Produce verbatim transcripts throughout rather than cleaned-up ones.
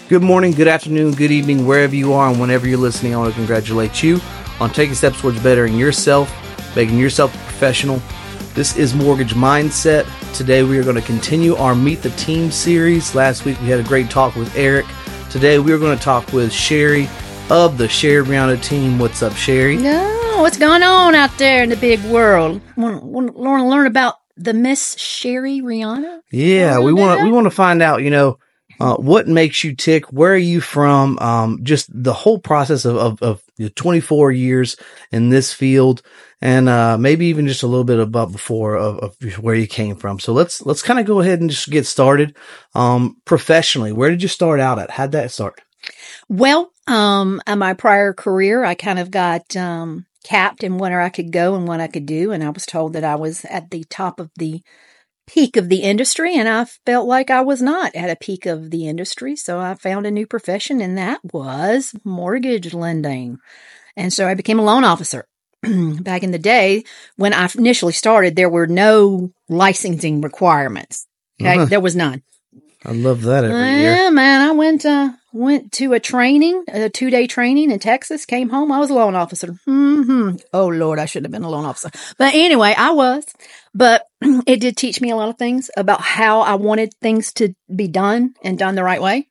Good morning, good afternoon, good evening, wherever you are and whenever you're listening. I want to congratulate you on taking steps towards bettering yourself, making yourself a professional. This is Mortgage Mindset. Today we are going to continue our Meet the Team series. Last week we had a great talk with Eric. Today we are going to talk with Sherry of the Sherry Rihanna team. What's up, Sherry? No, what's going on out there in the big world? Want to learn about the Miss Sherry Rihanna? Yeah, we want to we want to find out, you know, Uh, what makes you tick? Where are you from? Um, just the whole process of, of, of your twenty-four years in this field, and uh, maybe even just a little bit about before of, of where you came from. So let's let's kind of go ahead and just get started. Um, professionally, where did you start out at? How'd that start? Well, um, in my prior career, I kind of got um, capped in where I could go and what I could do, and I was told that I was at the top of the peak of the industry, and I felt like I was not at a peak of the industry. So I found a new profession, and that was mortgage lending. And so I became a loan officer. Back in the day, when I initially started, there were no licensing requirements. Okay, uh-huh. There was none. I love that every uh, year. Yeah, man. I went uh, went to a training, a two day training in Texas. Came home, I was a loan officer. Mm-hmm. Oh Lord, I should have been a loan officer. But anyway, I was. But it did teach me a lot of things about how I wanted things to be done and done the right way.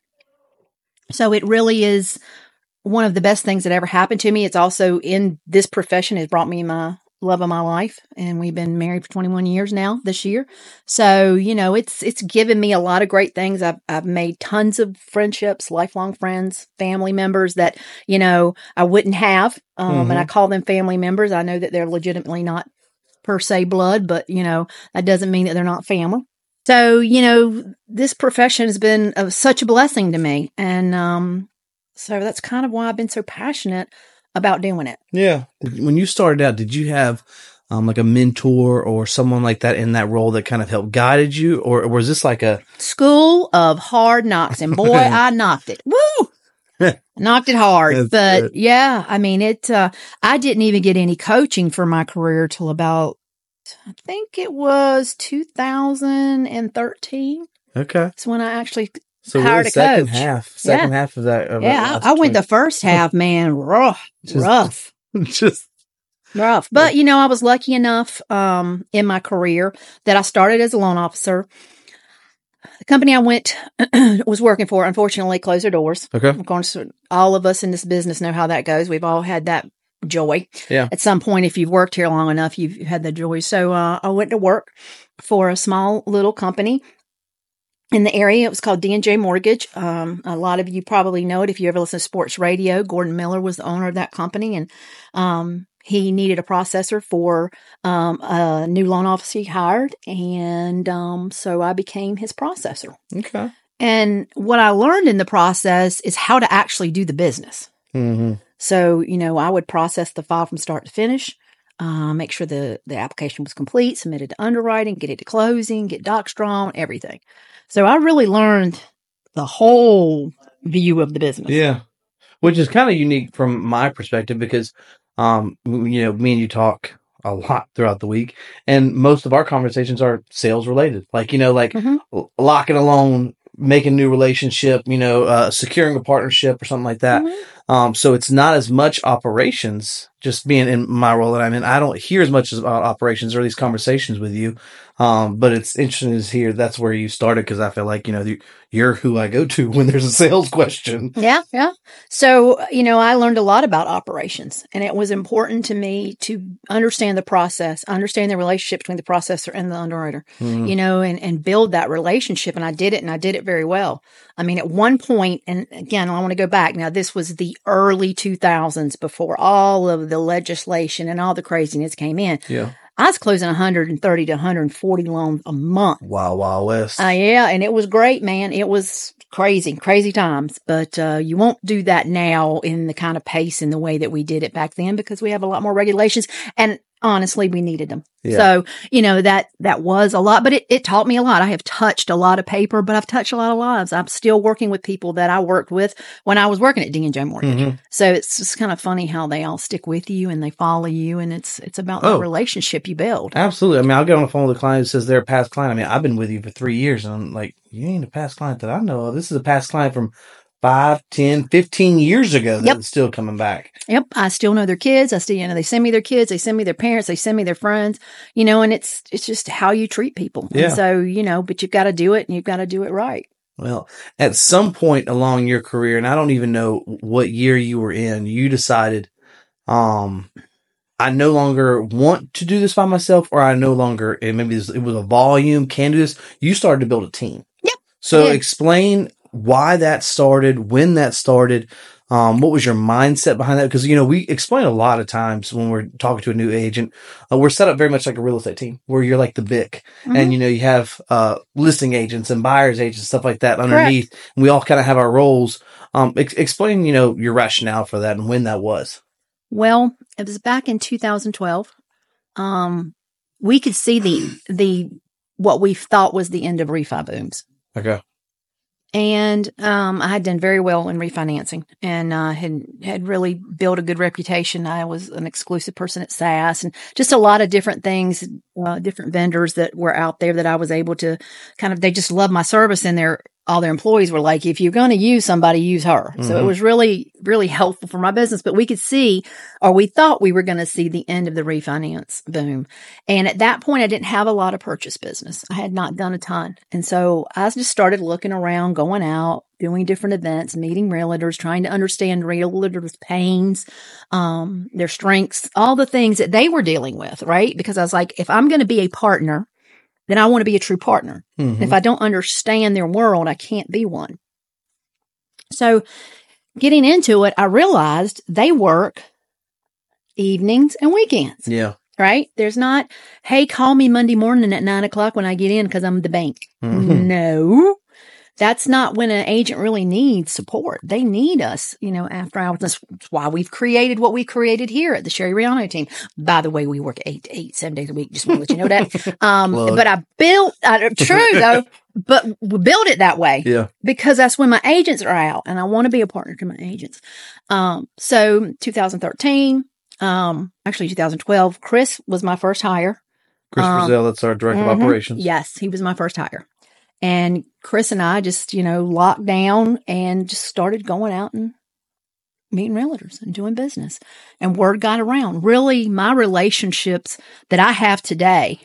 So it really is one of the best things that ever happened to me. It's also in this profession has brought me my love of my life, and we've been married for twenty-one years now this year. So, you know, it's it's given me a lot of great things. I've I've made tons of friendships, lifelong friends, family members that, you know, I wouldn't have. Um, mm-hmm. And I call them family members. I know that they're legitimately not per se blood, but, you know, that doesn't mean that they're not family. So, you know, this profession has been of such a blessing to me. And um, so that's kind of why I've been so passionate about doing it. Yeah. When you started out, did you have um, like a mentor or someone like that in that role that kind of helped guided you? Or was this like a school of hard knocks? And boy, I knocked it. Woo! Knocked it hard. That's but good. Yeah, I mean, it, uh, I didn't even get any coaching for my career till about, I think it was two thousand thirteen. Okay. That's when I actually So hired really a second coach. half, second yeah. half of that. Of yeah, I, I went the first half, man, rough, just, rough, just rough. But, you know, I was lucky enough um, in my career that I started as a loan officer. The company I went was working for, unfortunately, closed their doors. Okay. Of course, all of us in this business know how that goes. We've all had that joy. Yeah. At some point, if you've worked here long enough, you've had the joy. So uh, I went to work for a small little company in the area. It was called D and J Mortgage. Um, a lot of you probably know it if you ever listen to sports radio. Gordon Miller was the owner of that company, and um, he needed a processor for um, a new loan officer he hired, and um, so I became his processor. Okay. And what I learned in the process is how to actually do the business. Mm-hmm. So, you know, I would process the file from start to finish, uh, make sure the, the application was complete, submit it to underwriting, get it to closing, get docs drawn, everything. So I really learned the whole view of the business. Yeah. Which is kind of unique from my perspective because, um, you know, me and you talk a lot throughout the week, and most of our conversations are sales related. Like, you know, like mm-hmm. locking a loan, making a new relationship, you know, uh, securing a partnership or something like that. Mm-hmm. Um, so it's not as much operations, just being in my role that I'm in. I don't hear as much about operations or these conversations with you. Um, but it's interesting to hear that's where you started, because I feel like, you know, you're who I go to when there's a sales question. Yeah, yeah. So, you know, I learned a lot about operations, and it was important to me to understand the process, understand the relationship between the processor and the underwriter, mm-hmm. you know, and, and build that relationship. And I did it, and I did it very well. I mean, at one point, and again, I want to go back. Now, this was the early two thousands before all of the legislation and all the craziness came in. Yeah. I was closing one hundred thirty to one hundred forty loans a month. Wow, wow, West. Uh, yeah, and it was great, man. It was crazy, crazy times. But uh, you won't do that now in the kind of pace and the way that we did it back then, because we have a lot more regulations. And honestly, we needed them. Yeah. So, you know, that, that was a lot, but it, it taught me a lot. I have touched a lot of paper, but I've touched a lot of lives. I'm still working with people that I worked with when I was working at D and J Mortgage. Mm-hmm. So it's just kind of funny how they all stick with you and they follow you, and it's, it's about oh, the relationship you build. Absolutely. I mean, I'll get on the phone with a client who says they're a past client. I mean, I've been with you for three years and I'm like, you ain't a past client that I know of. This is a past client from five, ten, fifteen years ago that's Yep. still coming back. Yep. I still know their kids. I still, you know, they send me their kids. They send me their parents. They send me their friends, you know, and it's, it's just how you treat people. Yeah. And so, you know, but you've got to do it and you've got to do it right. Well, at some point along your career, and I don't even know what year you were in, you decided, um, I no longer want to do this by myself, or I no longer, and maybe this, it was a volume, can do this. You started to build a team. Yep. So Yeah. explain why that started, when that started. Um, what was your mindset behind that? Because, you know, we explain a lot of times when we're talking to a new agent, uh, we're set up very much like a real estate team where you're like the B I C Mhm. and, you know, you have, uh, listing agents and buyers agents, stuff like that underneath. Correct. And we all kind of have our roles. Um, ex- explain, you know, your rationale for that and when that was. Well, it was back in two thousand twelve. Um, we could see the, the, what we thought was the end of refi booms. Okay. And um, I had done very well in refinancing and uh, had had really built a good reputation. I was an exclusive person at S A S and just a lot of different things, uh, different vendors that were out there that I was able to kind of, they just loved my service, and their all their employees were like, if you're going to use somebody, use her. Mm-hmm. So it was really, really helpful for my business. But we could see, or we thought we were going to see the end of the refinance boom. And at that point, I didn't have a lot of purchase business. I had not done a ton. And so I just started looking around, going out, doing different events, meeting realtors, trying to understand realtors' pains, um, their strengths, all the things that they were dealing with, right? Because I was like, if I'm going to be a partner, then I want to be a true partner. Mm-hmm. If I don't understand their world, I can't be one. So getting into it, I realized they work evenings and weekends. Yeah. Right? There's not, hey, call me Monday morning at nine o'clock when I get in because I'm the bank. Mm-hmm. No. That's not when an agent really needs support. They need us, you know, after hours. That's why we've created what we created here at the Sherry Riano team. By the way, we work eight to eight, seven days a week. Just want to let you know that. Um, but I built, uh, true though, but we built it that way. Yeah. Because that's when my agents are out and I want to be a partner to my agents. Um, so two thousand thirteen, um, actually two thousand twelve, Chris was my first hire. Chris um, Brazell, that's our director mm-hmm. of operations. Yes, he was my first hire. And Chris and I just, you know, locked down and just started going out and meeting realtors and doing business. And word got around. Really, my relationships that I have today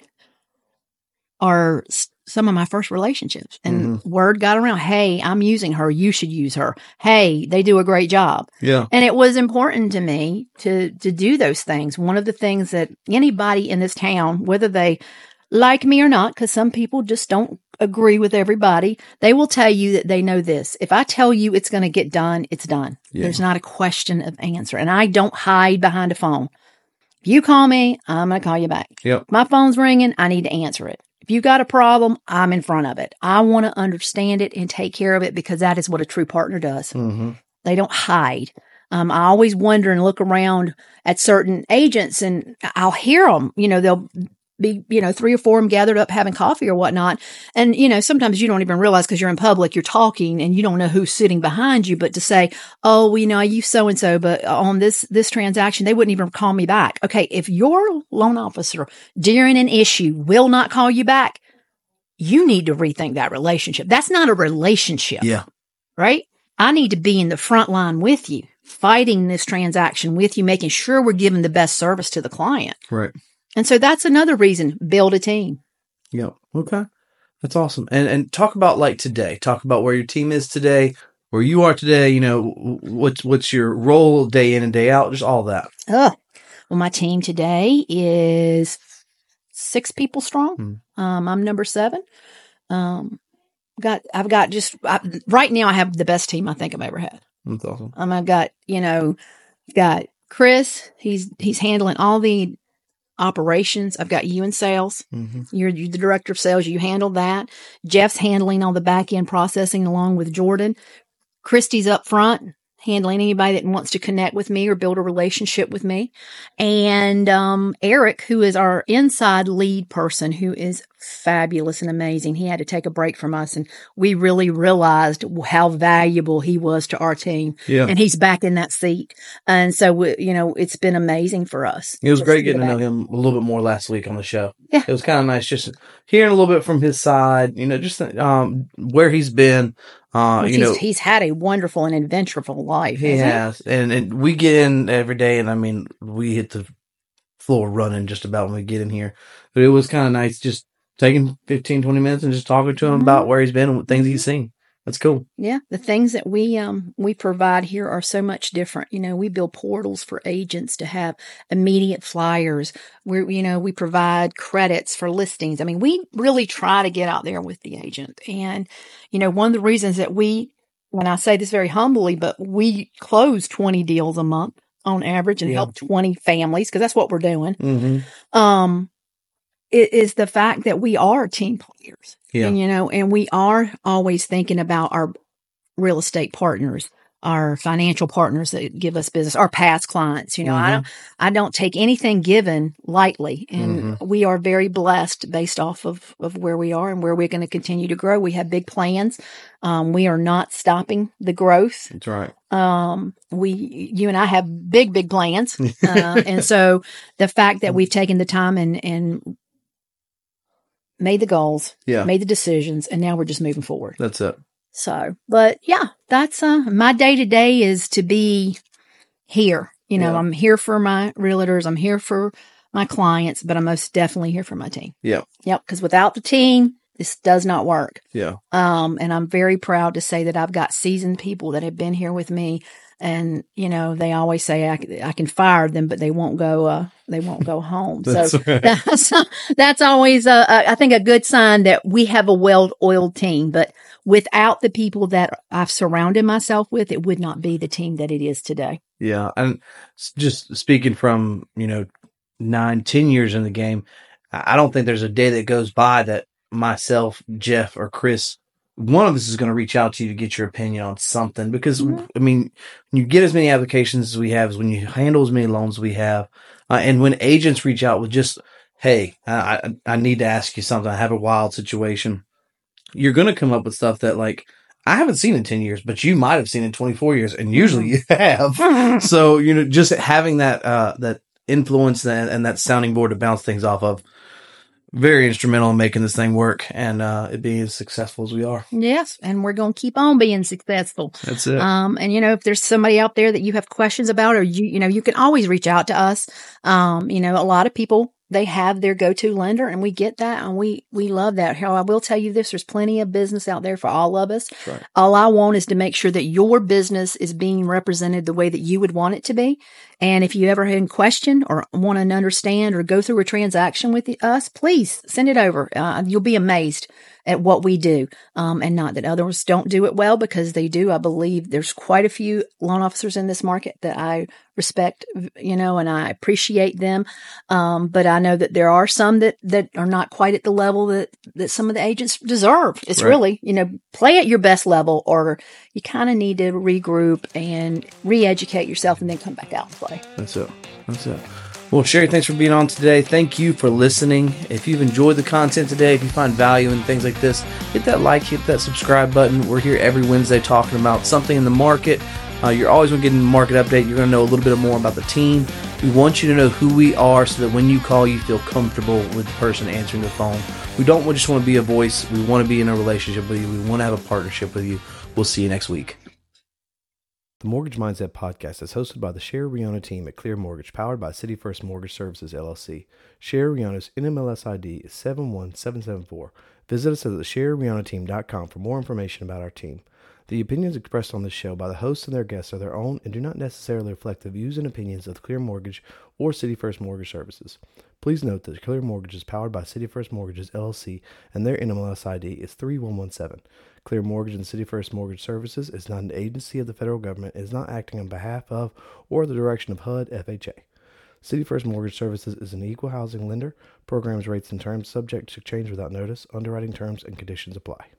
are some of my first relationships. And mm-hmm. word got around, hey, I'm using her. You should use her. Hey, they do a great job. Yeah. And it was important to me to, to do those things. One of the things that anybody in this town, whether they like me or not, because some people just don't agree with everybody, they will tell you that they know this. If I tell you it's going to get done, it's done. Yeah. There's not a question of answer. And I don't hide behind a phone. If you call me, I'm going to call you back. Yep. My phone's ringing, I need to answer it. If you got a problem, I'm in front of it. I want to understand it and take care of it because that is what a true partner does. Mm-hmm. They don't hide. Um, I always wonder and look around at certain agents and I'll hear them, you know, they'll be, you know, three or four of them gathered up having coffee or whatnot. And, you know, sometimes you don't even realize because you're in public, you're talking and you don't know who's sitting behind you, but to say, oh, well, you know, I use so-and-so, but on this, this transaction, they wouldn't even call me back. Okay. If your loan officer during an issue will not call you back, you need to rethink that relationship. That's not a relationship. Yeah. Right? I need to be in the front line with you, fighting this transaction with you, making sure we're giving the best service to the client. Right. And so that's another reason, build a team. Yeah. Okay. That's awesome. And and talk about like today, talk about where your team is today, where you are today, you know, what's, what's your role day in and day out, just all that. Oh, well, my team today is six people strong. Hmm. Um, I'm number seven. Um, got, I've got just I, right now I have the best team I think I've ever had. That's awesome. Um, I've got, you know, got Chris, he's, he's handling all the operations. I've got you in sales. Mm-hmm. You're, you're the director of sales. You handle that. Jeff's handling all the back end processing along with Jordan. Christy's up front, handling anybody that wants to connect with me or build a relationship with me. And um, Eric, who is our inside lead person, who is fabulous and amazing. He had to take a break from us, and we really realized how valuable he was to our team. Yeah. And he's back in that seat. And so, we, you know, it's been amazing for us. It was great getting to know him a little bit more last week on the show. Yeah. It was kind of nice just hearing a little bit from his side, you know, just um, where he's been. Uh, Which you know, he's, he's had a wonderful and adventureful life. He has. And, and we get in every day, and I mean, we hit the floor running just about when we get in here. But it was kind of nice just taking fifteen, twenty minutes and just talking to him mm-hmm. about where he's been and things he's seen. That's cool. Yeah. The things that we, um, we provide here are so much different. You know, we build portals for agents to have immediate flyers. We're, you know, we provide credits for listings. I mean, we really try to get out there with the agent. And, you know, one of the reasons that we, when I say this very humbly, but we close twenty deals a month on average and yeah. help twenty families, because that's what we're doing. Mm-hmm. Um, it is the fact that we are team players. Yeah. And, you know, and we are always thinking about our real estate partners, our financial partners that give us business, our past clients. You know, mm-hmm. I don't, I don't take anything given lightly, and mm-hmm. we are very blessed based off of, of where we are and where we're going to continue to grow. We have big plans. Um, we are not stopping the growth. That's right. Um, we, you and I have big, big plans. uh, and so the fact that we've taken the time and, and, made the goals, yeah. made the decisions, and now we're just moving forward. That's it. So, but yeah, that's, uh, my day to day is to be here. You know, yeah. I'm here for my realtors. I'm here for my clients, but I'm most definitely here for my team. Yeah. Yep. Because without the team, this does not work. Yeah. Um, and I'm very proud to say that I've got seasoned people that have been here with me. And, you know, they always say I, I can fire them, but they won't go, uh, they won't go home. that's so right. that's, that's always, uh, I think a good sign that we have a well-oiled team, but without the people that I've surrounded myself with, it would not be the team that it is today. Yeah. And just speaking from, you know, nine, ten years in the game, I don't think there's a day that goes by that myself, Jeff, or Chris, one of us is going to reach out to you to get your opinion on something, because mm-hmm. I mean, when you get as many applications as we have, when you handle as many loans as we have, uh, and when agents reach out with just, hey, I, I need to ask you something. I have a wild situation. You're going to come up with stuff that, like, I haven't seen in ten years, but you might have seen in twenty-four years, and usually you have. So, you know, just having that, uh, that influence and, and that sounding board to bounce things off of, very instrumental in making this thing work and uh, it being as successful as we are. Yes, and we're going to keep on being successful. That's it. Um, and, you know, if there's somebody out there that you have questions about, or, you you know, you can always reach out to us. Um, you know, a lot of people, they have their go-to lender, and we get that, and we we love that. How I will tell you this, there's plenty of business out there for all of us. Right. All I want is to make sure that your business is being represented the way that you would want it to be. And if you ever had a question or want to understand or go through a transaction with us, please send it over. Uh, you'll be amazed at what we do. Um, and not that others don't do it well, because they do. I believe there's quite a few loan officers in this market that I respect, you know, and I appreciate them. Um, but I know that there are some that, that are not quite at the level that, that some of the agents deserve. It's right. really, you know, play at your best level, or you kind of need to regroup and re-educate yourself and then come back out and play. That's it. That's it. Well, Sherry, thanks for being on today. Thank you for listening. If you've enjoyed the content today, if you find value in things like this, hit that like, hit that subscribe button. We're here every Wednesday talking about something in the market. Uh, you're always going to get a market update. You're going to know a little bit more about the team. We want you to know who we are so that when you call, you feel comfortable with the person answering the phone. We don't just want to be a voice. We want to be in a relationship with you. We want to have a partnership with you. We'll see you next week. The Mortgage Mindset Podcast is hosted by the Sherry Riona team at Clear Mortgage, powered by City First Mortgage Services, L L C. Sherry Riona's N M L S I D is seven one seven seven four. Visit us at the sherry riona team dot com for more information about our team. The opinions expressed on this show by the hosts and their guests are their own and do not necessarily reflect the views and opinions of Clear Mortgage or City First Mortgage Services. Please note that Clear Mortgage is powered by City First Mortgages, L L C, and their N M L S I D is three one one seven. Clear Mortgage and City First Mortgage Services is not an agency of the federal government and is not acting on behalf of or the direction of H U D, F H A. City First Mortgage Services is an equal housing lender. Programs, rates, and terms subject to change without notice. Underwriting terms and conditions apply.